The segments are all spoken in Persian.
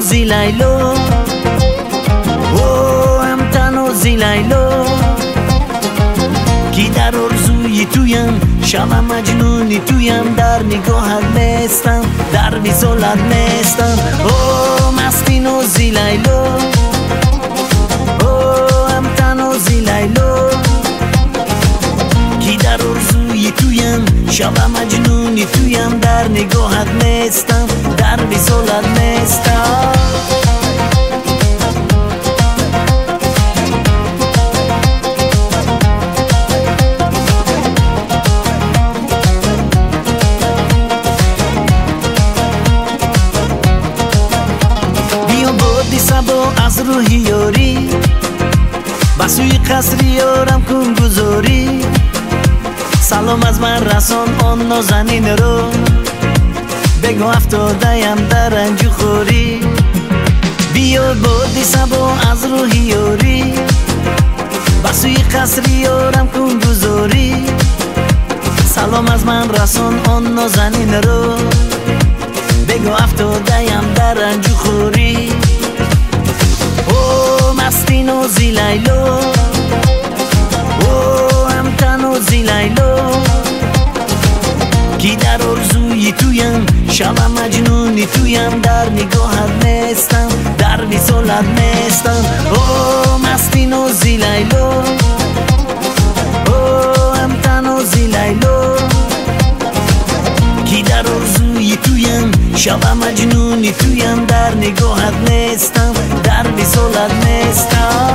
زی لیلو هم تنها زی لیلو کی در آرزوی تویم شبم مجنونی تویم در نگاهت نیستم در وصالت نیستم مستی نو زی لیلو هم تنها زی لیلو کی در آرزوی تویم شبم مجنونی تویم در نگاهت نیستم در وصالت نیستم سبا از روحی یاری بسوی قصری یارم کن گذاری سلام از من رسان آن نازنین رو بگو افتاده‌ام در رنج و خوری بیا بادی سبا از روحی یاری بسوی قصری یارم کن گذاری سلام از من رسان آن نازنین رو بگو افتاده‌ام در رنج و خوری مستی نو زی لیلو هم تنها زی لیلو کی در آرزوی تویم شبم مجنونی تویم در نگاهت نیستم در وصالت نیستم مستی نو زی لیلو هم تنها زی لیلو کی در آرزوی تویم شبم مجنونی تویم در نگاهت نیستم در وصالت نیستم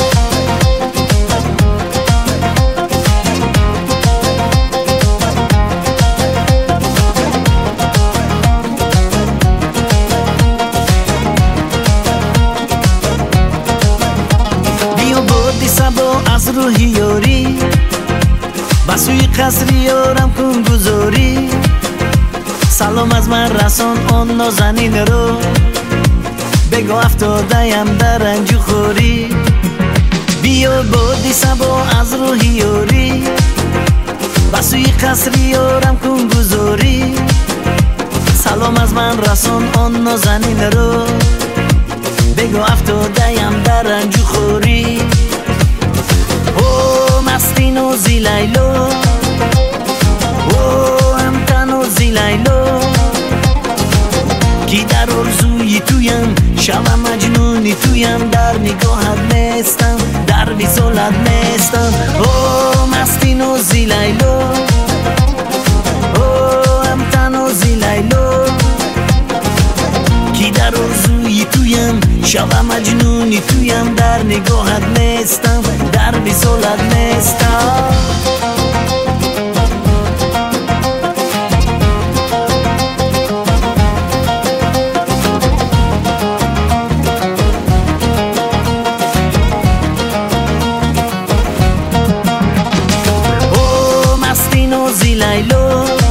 بیا بادی سبا از روحی یاری بسوی قصری یارم کن گذاری سلام از من رسان آن نازنین رو بگو افتاده‌ام در رنج و خوری بیا بادی سبا از روحی یاری بسوی قصری یارم کن گذاری سلام از من رسان آن نازنین رو بگو افتاده‌ام در رنج و خوری مستی نو زی لیلو هم تنها زی لیلو کی در آرزوی تویم شبم مجنونی تویم در نگاهت نیستم در وصالت نیستم مستی نو زی لیلو هم تنها زی لیلو کی در آرزوی تویم شبم مجنونی تویم در نگاهت نیستم در وصالت نیستم زی لیلو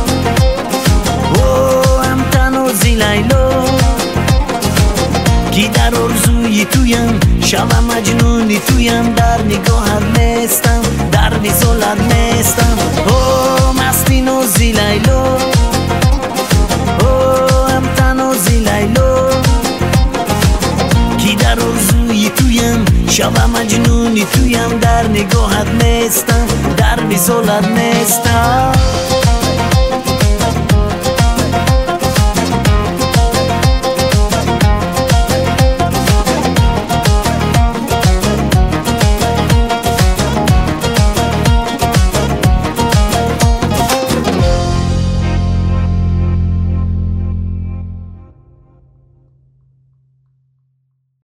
هم تنها زی لیلو کی در آرزوی تویم شبم مجنونی تویم در نگاهت نیستم در وصالت نیستم مستی نو زی لیلو هم تنها زی لیلو کی در آرزوی تویم شبم مجنونی تویم در نگاهت نیستم در وصالت نیستم